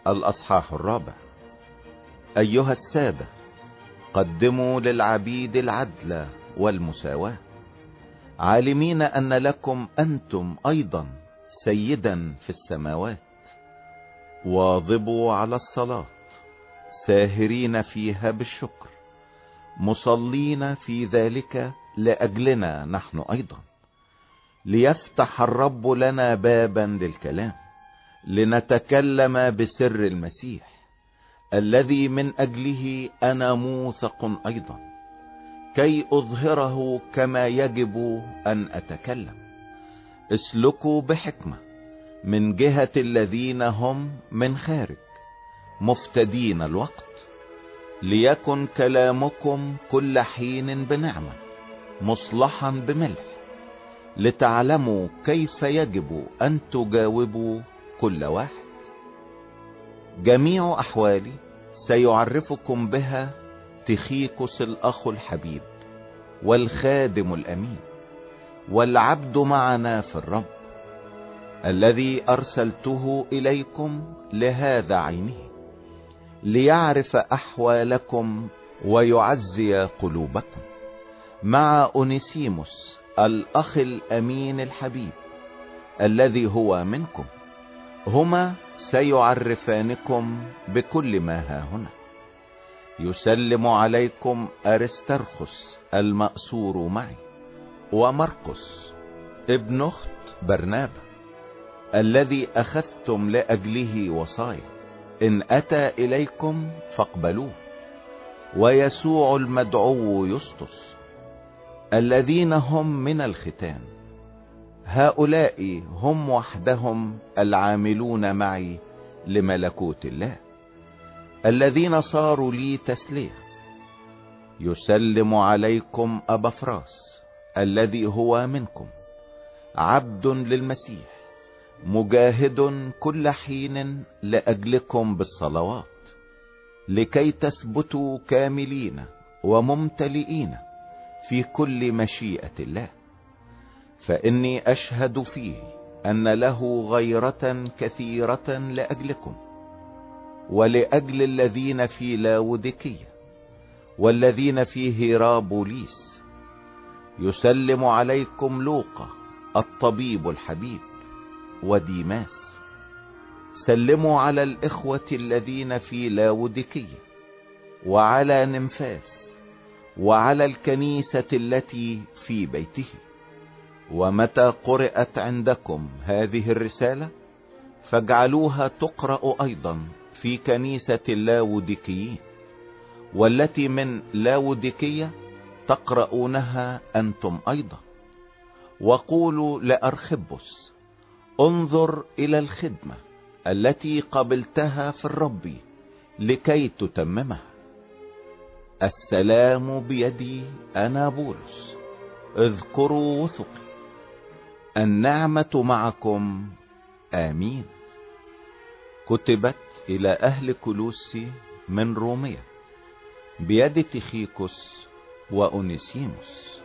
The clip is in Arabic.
الأصحاح 4. أيها السادة، قدموا للعبيد العدل والمساواة، عالمين أن لكم أنتم أيضا سيدا في السماوات. واظبوا على الصلاة، ساهرين فيها بالشكر، مصلين في ذلك لأجلنا نحن أيضا، ليفتح الرب لنا بابا للكلام، لنتكلم بسر المسيح الذي من أجله أنا موثق أيضا، كي أظهره كما يجب أن أتكلم. اسلكوا بحكمة من جهة الذين هم من خارج، مفتدين الوقت، ليكن كلامكم كل حين بنعمة، مصلحا بملح، لتعلموا كيف يجب أن تجاوبوا كل واحد. جميع أحوالي سيعرفكم بها تخيكوس الأخ الحبيب والخادم الأمين والعبد معنا في الرب، الذي أرسلته إليكم لهذا عينه، ليعرف أحوالكم ويعزي قلوبكم، مع أونيسيموس الأخ الأمين الحبيب الذي هو منكم. هما سيعرفانكم بكل ما ها هنا. يسلم عليكم أرسترخس المأسور معي، ومرقس ابن أخت برنابا، الذي أخذتم لأجله وصايا، إن أتى إليكم فاقبلوه، ويسوع المدعو يسطس، الذين هم من الختان. هؤلاء هم وحدهم العاملون معي لملكوت الله، الذين صاروا لي تسلية. يسلم عليكم أبافراس الذي هو منكم، عبد للمسيح، مجاهد كل حين لأجلكم بالصلوات، لكي تثبتوا كاملين وممتلئين في كل مشيئة الله. فإني أشهد فيه أن له غيرة كثيرة لأجلكم ولأجل الذين في لاوديكية والذين في هيرابوليس. يسلم عليكم لوقا الطبيب الحبيب وديماس. سلموا على الإخوة الذين في لاوديكية، وعلى نمفاس، وعلى الكنيسة التي في بيته. ومتى قرأت عندكم هذه الرسالة فاجعلوها تقرأ أيضا في كنيسة اللاوديكيين، والتي من لاوديكية تقرؤونها أنتم أيضا. وقولوا لأرخبس: انظر إلى الخدمة التي قبلتها في الرب لكي تتممها. السلام بيدي أنا بولس، اذكروا وثقي. النعمة معكم، آمين. كتبت إلى أهل كولوسي من روميا بيد تخيكوس وأونيسيموس.